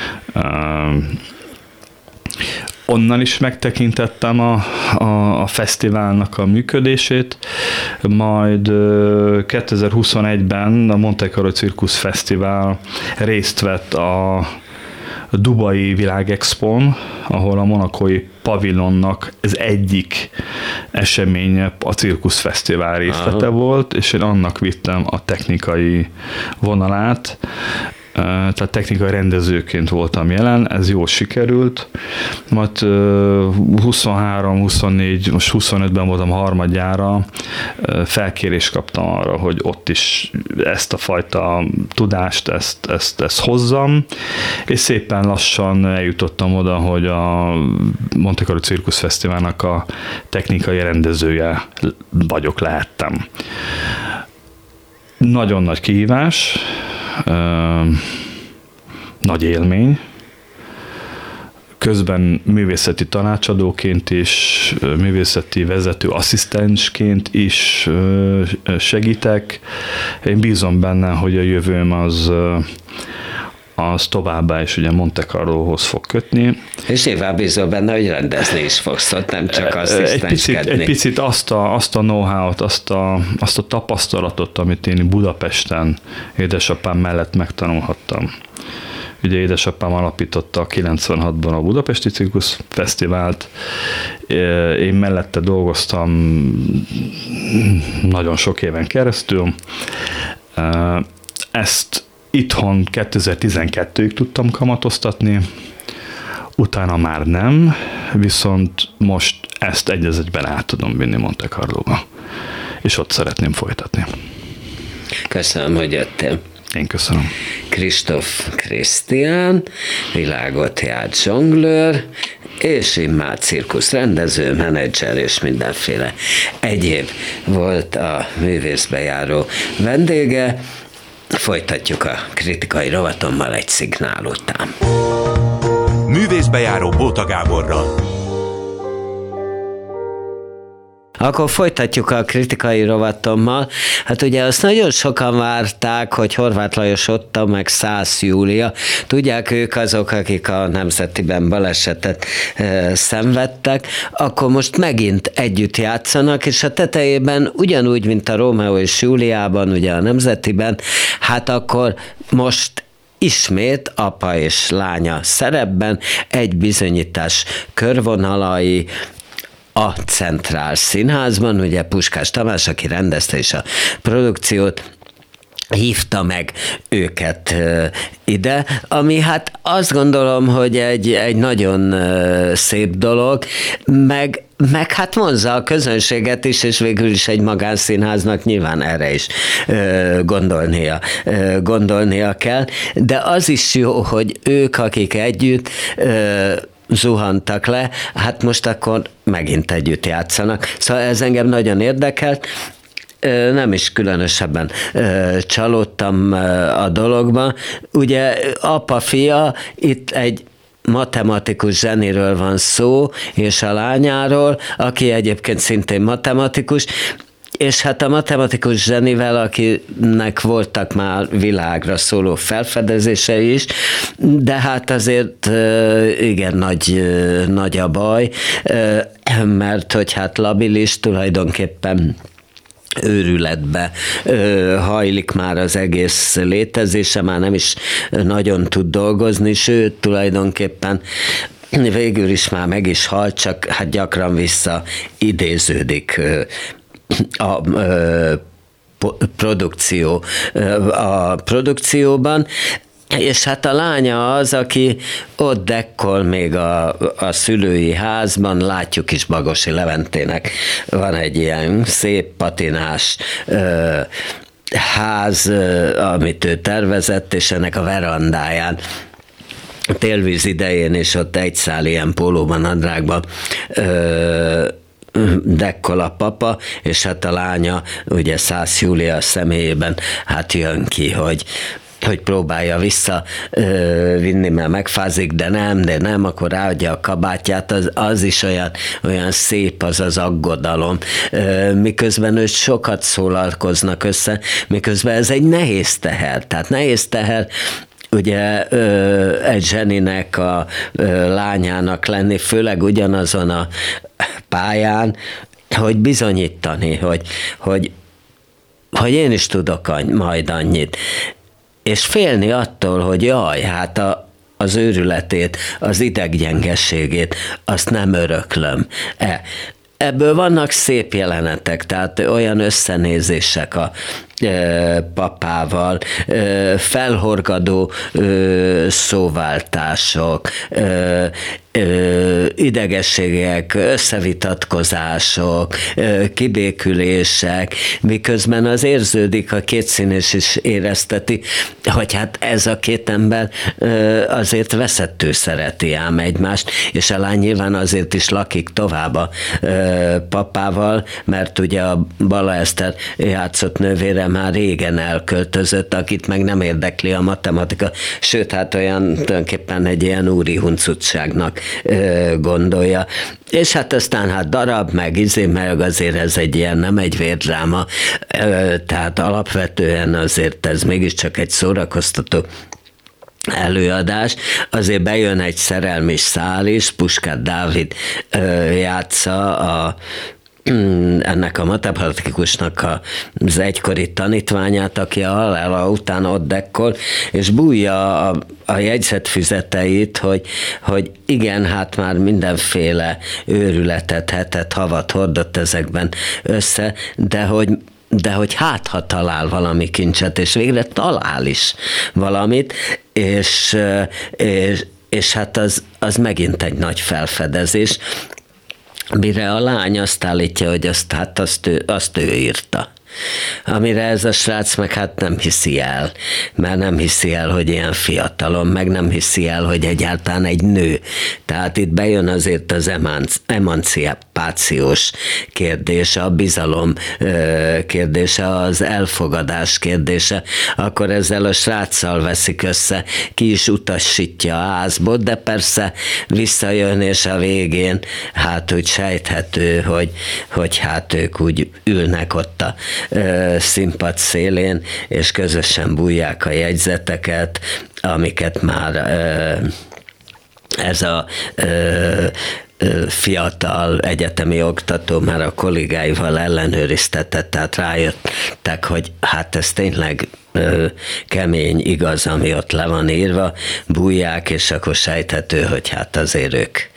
Onnan is megtekintettem a fesztiválnak a működését, majd 2021-ben a Monte Carlo Circus Fesztivál részt vett a Dubai Világexpon, ahol a monakói pavilonnak ez egyik eseménye a Cirkusz Fesztivál részlete volt, és én annak vittem a technikai vonalát, tehát technikai rendezőként voltam jelen, ez jól sikerült, majd 23, 24, most 25-ben voltam harmadjára, felkérést kaptam arra, hogy ott is ezt a fajta tudást, ezt hozzam, és szépen lassan eljutottam oda, hogy a Monte Carlo Cirkusz Fesztiválnak a technikai rendezője lehettem. Nagyon nagy kihívás, nagy élmény, közben művészeti tanácsadóként is, művészeti vezető asszisztensként is segítek. Én bízom benne, hogy a jövőm az továbbá is ugye Monte Carlohoz fog kötni. És nyilván bízol benne, hogy rendezni is fogsz ott, nem csak asszisztenskedni. Egy picit azt a know-how-t, azt a tapasztalatot, amit én Budapesten édesapám mellett megtanulhattam. Ugye édesapám alapította 96-ban a Budapesti Cirkusz Fesztivált, én mellette dolgoztam nagyon sok éven keresztül. Ezt itthon 2012-ig tudtam kamatoztatni, utána már nem, viszont most ezt egy-egyben át tudom vinni Monte Carlóba, és ott szeretném folytatni. Köszönöm, hogy jöttél. Én köszönöm. Kristóf Krisztián, világot járt zsonglőr, és immár cirkuszrendező, menedzser és mindenféle egyéb volt a művészbejáró vendége. Folytatjuk a kritikai rovatommal egy szignál után. Művészbejáró Bóta Gáborral. Akkor folytatjuk a kritikai rovatommal. Hát ugye azt nagyon sokan várták, hogy Horváth Lajos Otta meg Szász Júlia. Tudják, ők azok, akik a Nemzetiben balesetet szenvedtek. Akkor most megint együtt játszanak, és a tetejében ugyanúgy, mint a Rómeó és Júliában, ugye a Nemzetiben, hát akkor most ismét apa és lánya szerepben egy bizonyítás körvonalai a Centrál Színházban, ugye Puskás Tamás, aki rendezte is a produkciót, hívta meg őket ide, ami hát azt gondolom, hogy egy nagyon szép dolog, meg hát vonzza a közönséget is, és végül is egy magánszínháznak nyilván erre is gondolnia kell, de az is jó, hogy ők, akik együtt zuhantak le, hát most akkor megint együtt játszanak. Szóval ez engem nagyon érdekelt, nem is különösebben csalódtam a dologban. Ugye apa-fia, itt egy matematikus zseniről van szó, és a lányáról, aki egyébként szintén matematikus, és hát a matematikus zsenivel, akinek voltak már világra szóló felfedezései is, de hát azért igen nagy a baj, mert hogy hát labilis tulajdonképpen őrületbe hajlik már az egész létezése, már nem is nagyon tud dolgozni, sőt tulajdonképpen végül is már meg is halt, csak hát gyakran visszaidéződik a produkcióban, és hát a lánya az, aki ott dekkol még a szülői házban, látjuk is Bagosi Leventének van egy ilyen szép patinás ház, amit ő tervezett, és ennek a verandáján télvíz idején, és ott egy szál ilyen pólóban, nadrágban Dekkol a papa, és hát a lánya, ugye Szász Júlia személyében hát jön ki, hogy próbálja visszavinni, mert megfázik, de nem, akkor ráadja a kabátját, az is olyan szép az aggodalom. Miközben ők sokat szólalkoznak össze, miközben ez egy nehéz teher. Tehát nehéz teher, ugye egy zseninek, a lányának lenni, főleg ugyanazon a pályán, hogy bizonyítani, hogy én is tudok majd annyit. És félni attól, hogy jaj, hát az őrületét, az ideggyengességét, azt nem öröklöm. Ebből vannak szép jelenetek, tehát olyan összenézések a papával, felhorgadó szóváltások, idegességek, összevitatkozások, kibékülések, miközben az érződik, a kétszínés is érezteti, hogy hát ez a két ember azért veszettő szereti ám egymást, és a lány nyilván azért is lakik tovább a papával, mert ugye a Balla Eszter játszott nővére már régen elköltözött, akit meg nem érdekli a matematika, sőt, hát olyan tulajdonképpen egy ilyen úri huncutságnak gondolja. És hát aztán hát darab, meg azért ez egy ilyen, nem egy vérdráma, tehát alapvetően azért ez mégiscsak egy szórakoztató előadás, azért bejön egy szerelmi szál is, Puskás Dávid játsza ennek a matematikusnak az egykori tanítványát, aki a halála után ott dekkol, és bújja a jegyzetfüzeteit, hogy igen, hát már mindenféle őrületet, hetet, havat hordott ezekben össze, de hogy hát, ha talál valami kincset, és végre talál is valamit, és hát az megint egy nagy felfedezés, mire a lány azt állítja, hogy azt ő írta. Amire ez a srác meg hát nem hiszi el, mert nem hiszi el, hogy ilyen fiatalon, meg nem hiszi el, hogy egyáltalán egy nő. Tehát itt bejön azért az emancipációs kérdése, a bizalom kérdése, az elfogadás kérdése, akkor ezzel a sráccal veszik össze, ki is utasítja a házból, de persze visszajön, és a végén hát úgy sejthető, hogy hát ők úgy ülnek ott a színpad szélén, és közösen bújják a jegyzeteket, amiket már ez a fiatal egyetemi oktató már a kollégáival ellenőriztetett, tehát rájöttek, hogy hát ez tényleg kemény, igaz, ami ott le van írva, bújják, és akkor sejthető, hogy hát azért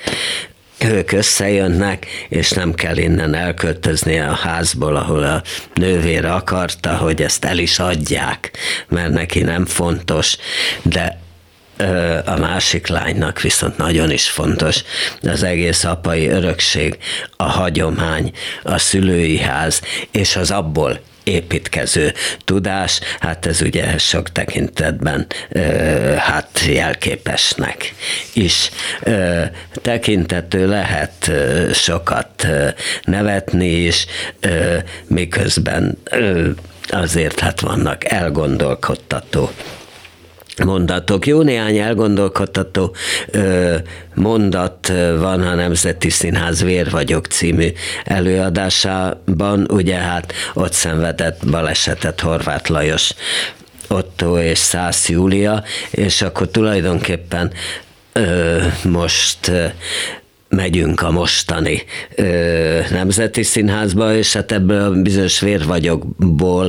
ők összejönnek, és nem kell innen elköltözni a házból, ahol a nővér akarta, hogy ezt el is adják, mert neki nem fontos, de a másik lánynak viszont nagyon is fontos az egész apai örökség, a hagyomány, a szülői ház, és az abból építkező tudás, hát ez ugye sok tekintetben hát jelképesnek is tekintető, lehet sokat nevetni is, miközben azért hát vannak elgondolkodtató mondatok. Jó néhány elgondolkodtató mondat van a Nemzeti Színház Vér vagyok című előadásában, ugye hát ott szenvedett balesetet Horváth Lajos Ottó és Szász Júlia, és akkor tulajdonképpen most megyünk a mostani Nemzeti Színházba, és hát ebből a bizonyos Vér vagyokból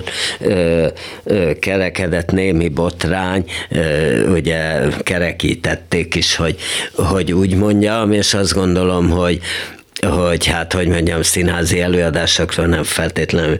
kerekedett némi botrány, ugye kerekítették is, hogy úgy mondjam, és azt gondolom, hogy hát, hogy mondjam, színházi előadásokról nem feltétlenül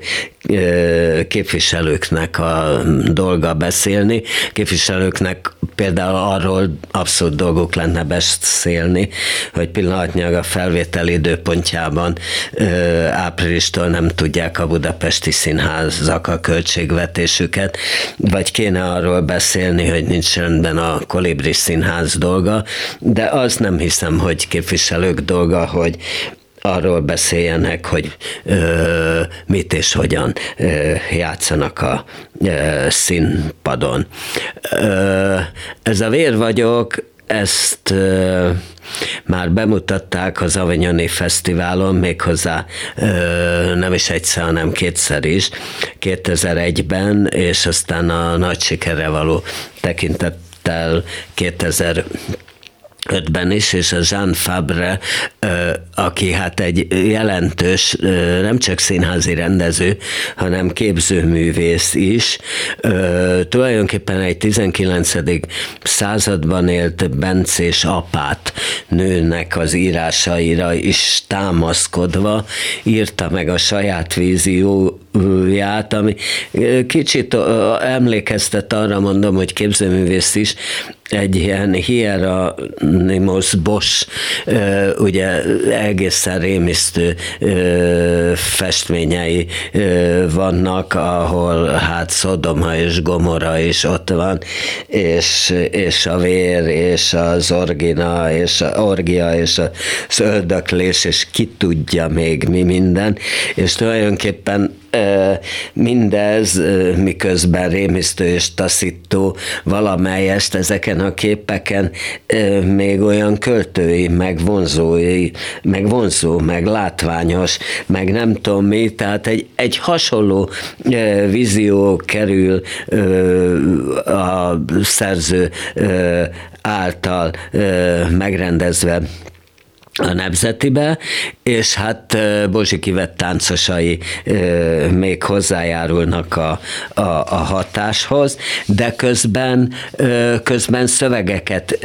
képviselőknek a dolga beszélni. Képviselőknek például arról abszolút dolguk lenne beszélni, hogy pillanatnyilag a felvétel időpontjában áprilistól nem tudják a budapesti színházak a költségvetésüket, vagy kéne arról beszélni, hogy nincs rendben a Kolibris Színház dolga, de azt nem hiszem, hogy képviselők dolga, hogy arról beszéljenek, hogy mit és hogyan játszanak a színpadon. Ez a Vér vagyok, ezt már bemutatták az Avignoni Fesztiválon, méghozzá nem is egyszer, hanem kétszer is, 2001-ben, és aztán a nagy sikerre való tekintettel 2005-ben is, és a Jean Fabre, aki hát egy jelentős, nem csak színházi rendező, hanem képzőművész is, tulajdonképpen egy 19. században élt bencés apát nőnek az írásaira is támaszkodva írta meg a saját vízióját, ami kicsit emlékeztet arra, mondom, hogy képzőművész is, egy ilyen Hieronymus Bosch, ugye egészen rémisztő festményei vannak, ahol hát Szodoma és Gomorra is ott van, és a vér, és az orgia, és az öldöklés, és ki tudja még mi minden, és tulajdonképpen mindez, miközben rémisztő és taszító, valamelyest ezeken a képeken még olyan költői, meg vonzó, meg látványos, meg nem tudom mi, tehát egy hasonló vízió kerül a szerző által megrendezve a Nemzetibe, és hát Bozsik Ivett táncosai még hozzájárulnak a hatáshoz, de közben szövegeket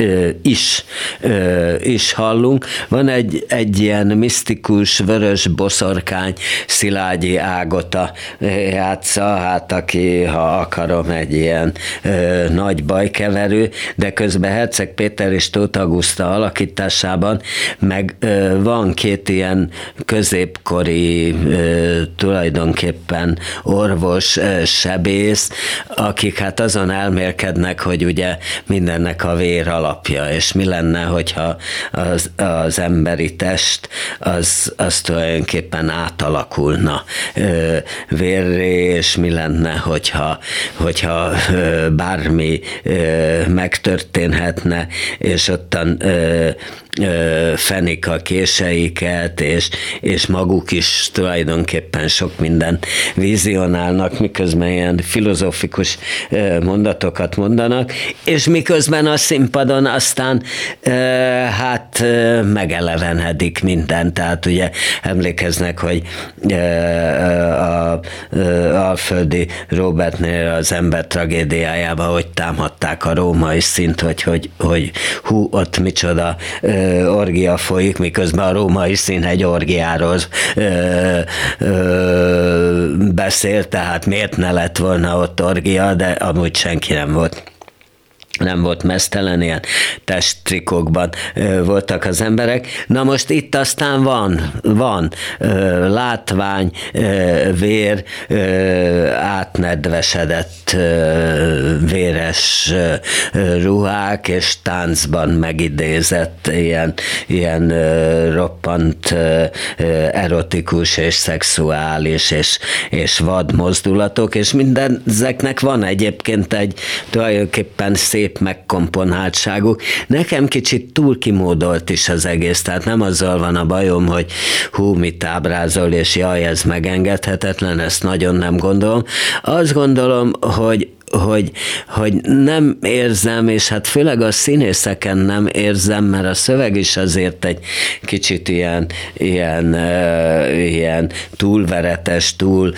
is hallunk. Van egy ilyen misztikus, vörös boszorkány, Szilágyi Ágota játsza, hát aki, ha akarom, egy ilyen nagy bajkeverő, de közben Herceg Péter és Tóth Auguszta alakításában meg van két ilyen középkori tulajdonképpen orvos, sebész, akik hát azon elmélkednek, hogy ugye mindennek a vér alapja, és mi lenne, hogyha az emberi test az tulajdonképpen átalakulna vérré, és mi lenne, hogyha bármi megtörténhetne, és ottan fenik a késeiket, és maguk is tulajdonképpen sok minden vizionálnak, miközben ilyen filozófikus mondatokat mondanak, és miközben a színpadon aztán hát megelevenedik minden, tehát ugye emlékeznek, hogy a Alföldi Robertnél az Ember tragédiájában, hogy támadták a római szint, hogy hú, ott micsoda orgia folyik, miközben a római színhegy orgiáról beszél, tehát miért ne lett volna ott orgia, de amúgy senki nem volt meztelen, ilyen testtrikókban voltak az emberek. Na most itt aztán van látvány, vér, átnedvesedett véres ruhák, és táncban megidézett ilyen roppant erotikus és szexuális és vad mozdulatok, és mindezeknek van egyébként egy tulajdonképpen szép megkomponáltságuk. Nekem kicsit túl kimódolt is az egész, tehát nem azzal van a bajom, hogy hú, mit ábrázol, és jaj, ez megengedhetetlen, ezt nagyon nem gondolom. Azt gondolom, hogy nem érzem, és hát főleg a színészeken nem érzem, mert a szöveg is azért egy kicsit ilyen túlveretes,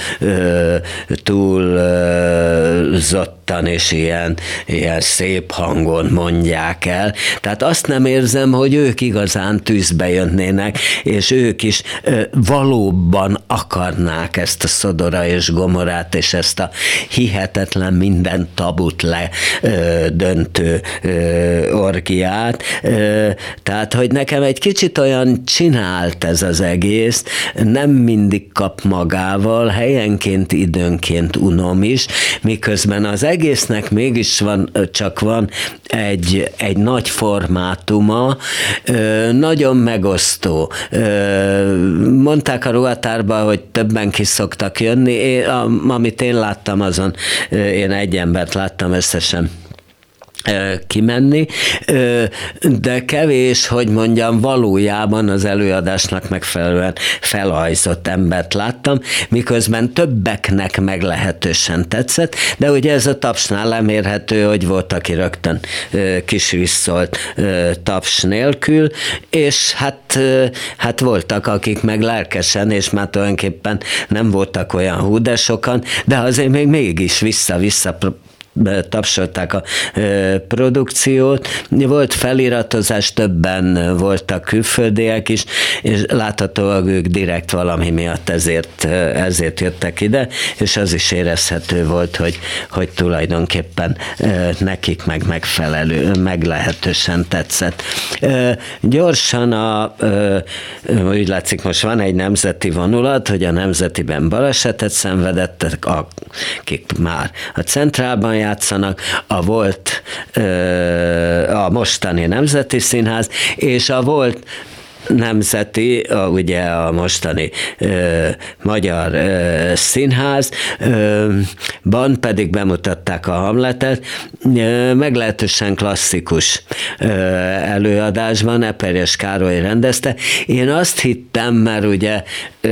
túlzottan, és ilyen szép hangon mondják el. Tehát azt nem érzem, hogy ők igazán tűzbe jönnének, és ők is valóban akarnák ezt a Szodora és Gomorrát, és ezt a hihetetlen minden tabut ledöntő orgiát. Tehát, hogy nekem egy kicsit olyan csinált ez az egész, nem mindig kap magával, helyenként, időnként unom is, miközben az egész egésznek mégis csak van egy nagy formátuma, nagyon megosztó. Mondták a ruhatárban, hogy többen ki szoktak jönni. Amit én láttam, azon én egy embert láttam összesen kimenni, de kevés, hogy mondjam, valójában az előadásnak megfelelően felhajzott embert láttam, miközben többeknek meglehetősen tetszett, de ugye ez a tapsnál lemérhető, hogy volt, aki rögtön kisvisszolt taps nélkül, és hát voltak, akik meg lelkesen, és már tulajdonképpen nem voltak olyan hú, de sokan, de azért még mégis vissza-vissza tapsolták a produkciót. Volt feliratozás, többen voltak külföldiek is, és láthatóan ők direkt valami miatt ezért jöttek ide, és az is érezhető volt, hogy tulajdonképpen nekik meg meglehetősen tetszett. Gyorsan úgy látszik, most van egy nemzeti vonulat, hogy a nemzetiben balesetet szenvedettek, akik már a Centrálban játszanak, a mostani Nemzeti Színház, és a volt nemzeti, ugye a mostani Magyar Színházban pedig bemutatták a Hamletet, meglehetősen klasszikus előadásban, Eperjes Károly rendezte. Én azt hittem, mert ugye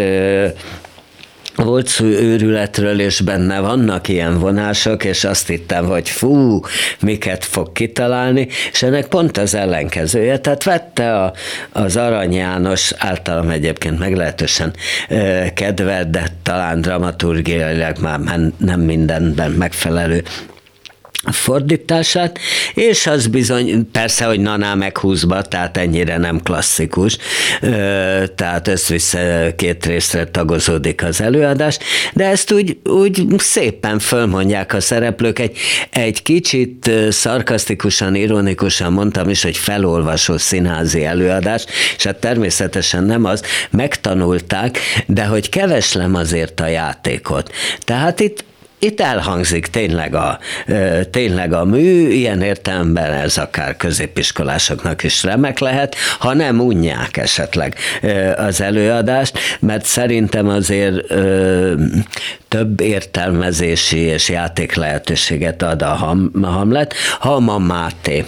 volt szó őrületről, és benne vannak ilyen vonások, és azt hittem, hogy miket fog kitalálni, és ennek pont az ellenkezője. Tehát vette az Arany János, általam egyébként meglehetősen kedvelt, de talán dramaturgiailag már nem mindenben megfelelő fordítását, és az bizony, persze, hogy naná meg 20-ba, tehát ennyire nem klasszikus, tehát össze-vissza 2 részre tagozódik az előadás, de ezt úgy szépen fölmondják a szereplők, egy kicsit szarkasztikusan, ironikusan mondtam is, hogy felolvasó színházi előadás, és hát természetesen nem az, megtanulták, de hogy keveslem azért a játékot. Tehát itt elhangzik tényleg a mű, ilyen értelemben ez akár középiskolásoknak is remek lehet, ha nem unják esetleg az előadást, mert szerintem azért több értelmezési és játék lehetőséget ad a Hamlet. Halma Máté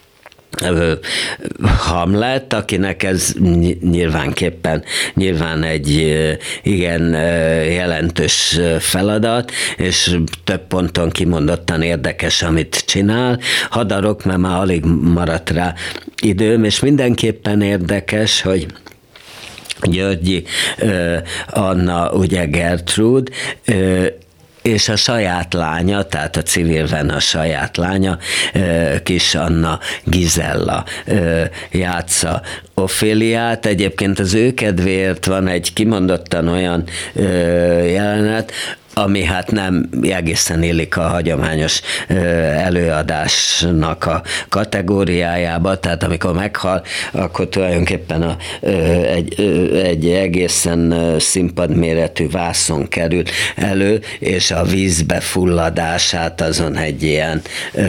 Hamlet, akinek ez nyilván egy igen jelentős feladat, és több ponton kimondottan érdekes, amit csinál. Hadarok, mert már alig maradt rá időm, és mindenképpen érdekes, hogy Györgyi Anna, ugye Gertrúd, és a saját lánya, tehát a civilben a saját lánya, Kis Anna Gizella játsza Oféliát. Egyébként az ő kedvéért van egy kimondottan olyan jelenet, ami hát nem egészen illik a hagyományos előadásnak a kategóriájába, tehát amikor meghal, akkor tulajdonképpen egy egészen színpadméretű vászon kerül elő, és a vízbe fulladását azon egy ilyen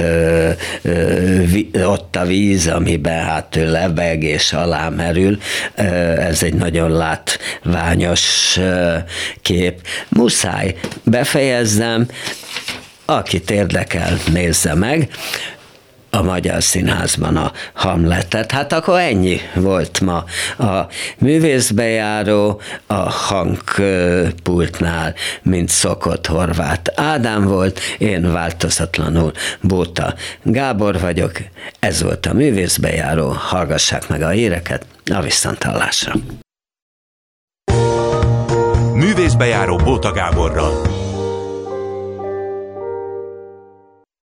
ott a víz, amiben hát ő lebeg és alá merül. Ez egy nagyon látványos kép. Muszáj befejezzem, akit érdekel, nézze meg a Magyar Színházban a Hamletet. Hát akkor ennyi volt ma a művészbejáró, a hangpultnál, mint szokott, Horváth Ádám volt, én változatlanul Bóta Gábor vagyok. Ez volt a művészbejáró, hallgassák meg a híreket, a viszonthallásra. Művészbejáró Bóta Gáborral.